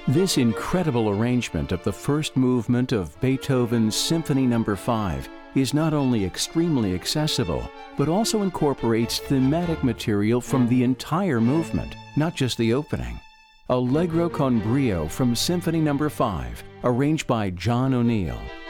This incredible arrangement of the first movement of Beethoven's Symphony No. 5 is not only extremely accessible, but also incorporates thematic material from the entire movement, not just the opening. Allegro con brio from Symphony No. 5, arranged by John O'Neill.